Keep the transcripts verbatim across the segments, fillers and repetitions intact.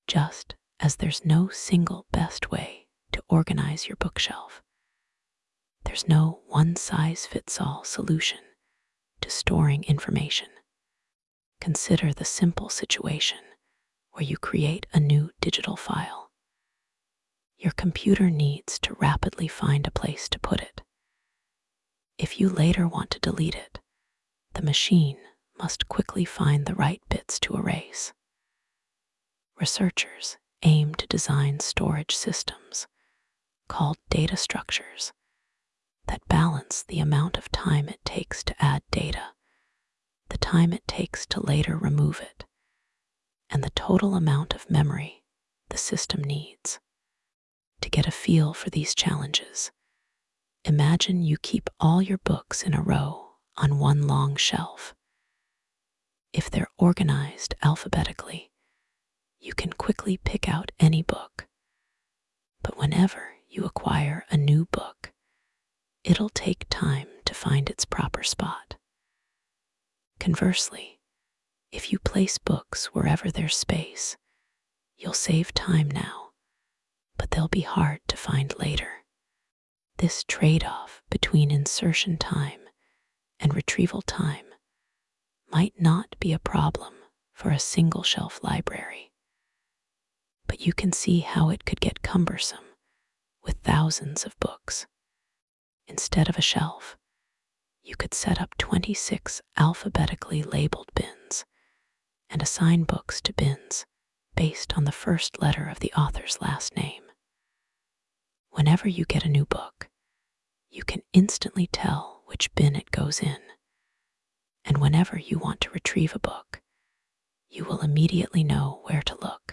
Just as there's no single best way to organize your bookshelf, there's no one-size-fits-all solution to storing information. Consider the simple situation where you create a new digital file. Your computer needs to rapidly find a place to put it. If you later want to delete it, the machine must quickly find the right bits to erase. Researchers aim to design storage systems, called data structures, that balance the amount of time it takes to add data, the time it takes to later remove it, and the total amount of memory the system needs. To get a feel for these challenges, imagine you keep all your books in a row on one long shelf. If they're organized alphabetically, you can quickly pick out any book. But whenever you acquire a new book, it'll take time to find its proper spot. Conversely, if you place books wherever there's space, you'll save time now, but they'll be hard to find later. This trade-off between insertion time and retrieval time might not be a problem for a single shelf library, but you can see how it could get cumbersome with thousands of books. Instead of a shelf, you could set up twenty-six alphabetically labeled bins and assign books to bins based on the first letter of the author's last name. Whenever you get a new book, you can instantly tell which bin it goes in. And whenever you want to retrieve a book, you will immediately know where to look.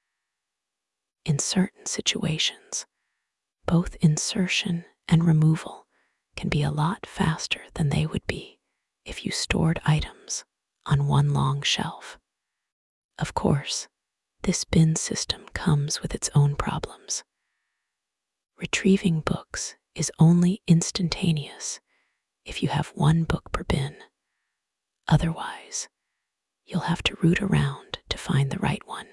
In certain situations, both insertion and removal can be a lot faster than they would be if you stored items on one long shelf. Of course, this bin system comes with its own problems. Retrieving books is only instantaneous if you have one book per bin. Otherwise, you'll have to root around to find the right one.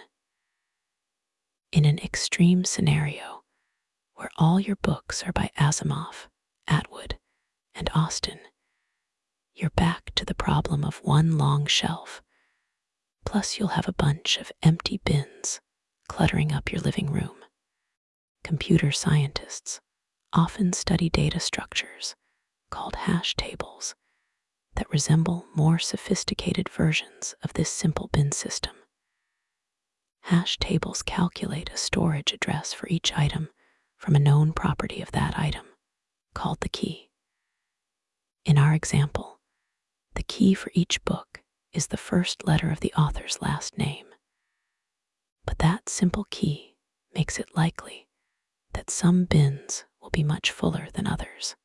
In an extreme scenario where all your books are by Asimov, Atwood, and Austen, you're back to the problem of one long shelf, plus you'll have a bunch of empty bins cluttering up your living room. Computer scientists often study data structures called hash tables that resemble more sophisticated versions of this simple bin system. Hash tables calculate a storage address for each item from a known property of that item, called the key. In our example, the key for each book is the first letter of the author's last name. But that simple key makes it likely that some bins will be much fuller than others.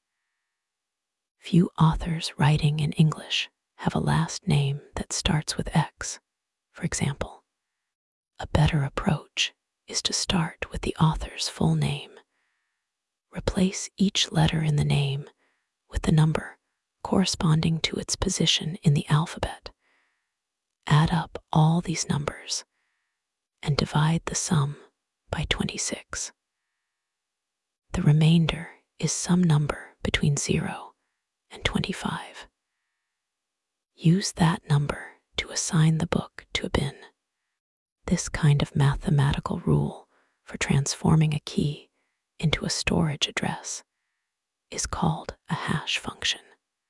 Few authors writing in English have a last name that starts with X, for example. A better approach is to start with the author's full name. Replace each letter in the name with the number corresponding to its position in the alphabet. Add up all these numbers and divide the sum by twenty-six. The remainder is some number between zero and twenty-five. Use that number to assign the book to a bin. This kind of mathematical rule for transforming a key into a storage address is called a hash function.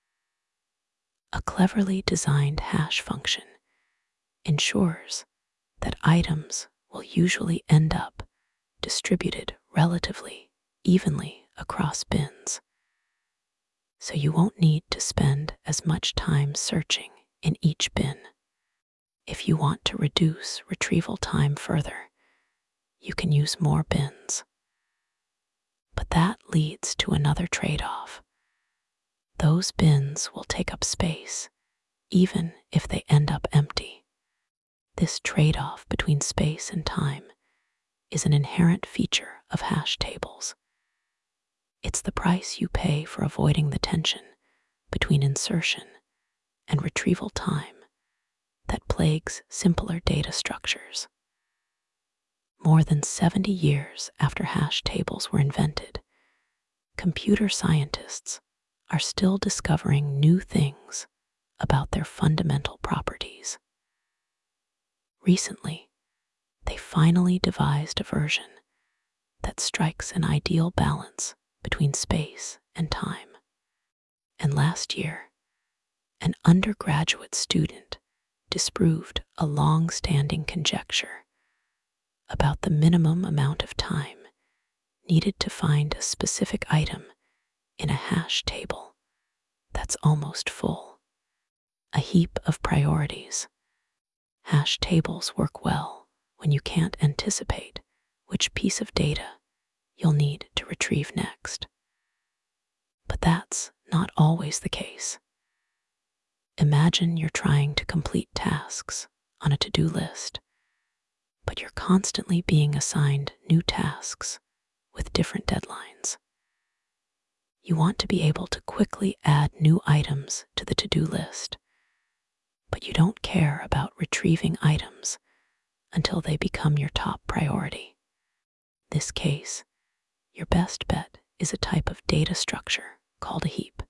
A cleverly designed hash function ensures that items will usually end up distributed relatively evenly across bins, so you won't need to spend as much time searching in each bin. If you want to reduce retrieval time further, you can use more bins. But that leads to another trade-off. Those bins will take up space, even if they end up empty. This trade-off between space and time is an inherent feature of hash tables. It's the price you pay for avoiding the tension between insertion and retrieval time that plagues simpler data structures. More than seventy years after hash tables were invented, computer scientists are still discovering new things about their fundamental properties. Recently, they finally devised a version that strikes an ideal balance between space and time. And last year, an undergraduate student disproved a long-standing conjecture about the minimum amount of time needed to find a specific item in a hash table that's almost full. A heap of priorities. Hash tables work well when you can't anticipate which piece of data you'll need to retrieve next. But that's not always the case. Imagine you're trying to complete tasks on a to-do list, but you're constantly being assigned new tasks with different deadlines. You want to be able to quickly add new items to the to-do list, but you don't care about retrieving items until they become your top priority. In this case, your best bet is a type of data structure called a heap.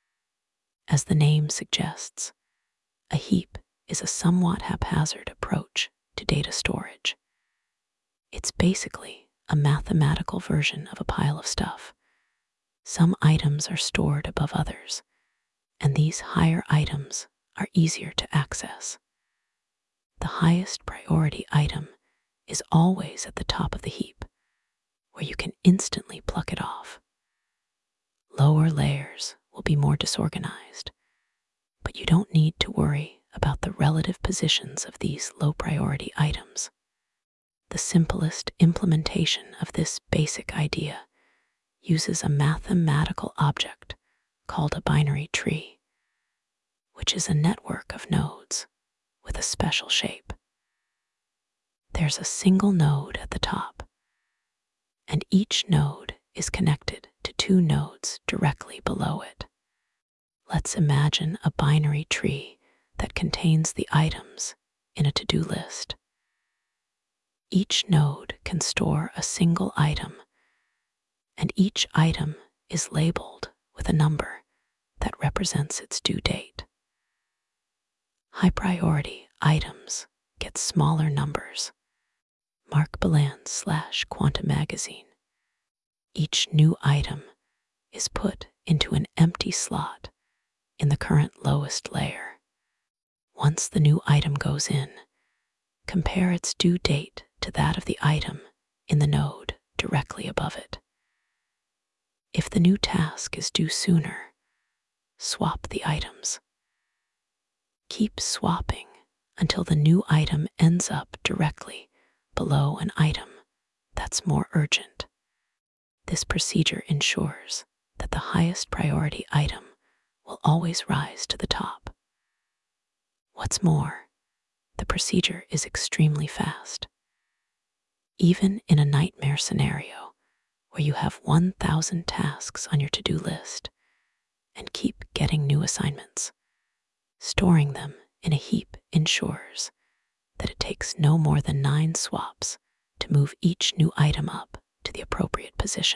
As the name suggests, a heap is a somewhat haphazard approach to data storage. It's basically a mathematical version of a pile of stuff. Some items are stored above others, and these higher items are easier to access. The highest priority item is always at the top of the heap, where you can instantly pluck it off. Lower layers will be more disorganized, but you don't need to worry about the relative positions of these low priority items. The simplest implementation of this basic idea uses a mathematical object called a binary tree, which is a network of nodes with a special shape. There's a single node at the top, and each node is connected to two nodes directly below it. Let's imagine a binary tree that contains the items in a to-do list. Each node can store a single item, and each item is labeled with a number that represents its due date. High priority items get smaller numbers. Mark Balan slash Quantum Magazine. Each new item is put into an empty slot in the current lowest layer. Once the new item goes in, compare its due date to that of the item in the node directly above it. If the new task is due sooner, swap the items. Keep swapping until the new item ends up directly below an item that's more urgent. This procedure ensures that the highest priority item will always rise to the top. What's more, the procedure is extremely fast. Even in a nightmare scenario where you have one thousand tasks on your to-do list and keep getting new assignments, storing them in a heap ensures that it takes no more than nine swaps to move each new item up to the appropriate position.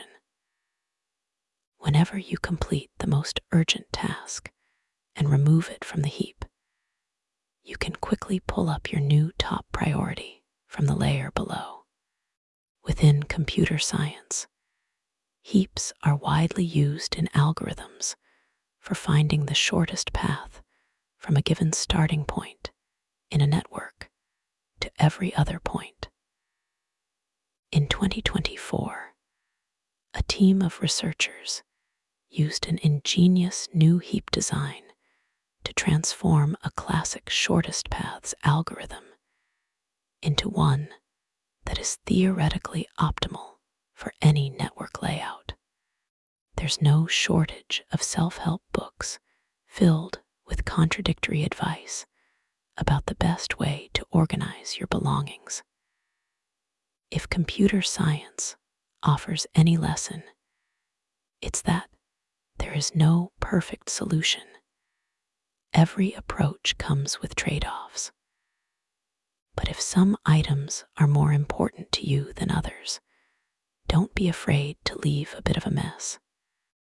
Whenever you complete the most urgent task and remove it from the heap, you can quickly pull up your new top priority from the layer below. Within computer science, heaps are widely used in algorithms for finding the shortest path from a given starting point in a network to every other point. In twenty twenty-four, a team of researchers used an ingenious new heap design to transform a classic shortest paths algorithm into one that is theoretically optimal for any network layout. There's no shortage of self-help books filled with contradictory advice about the best way to organize your belongings. If computer science offers any lesson, it's that there is no perfect solution. Every approach comes with trade-offs. But if some items are more important to you than others, don't be afraid to leave a bit of a mess.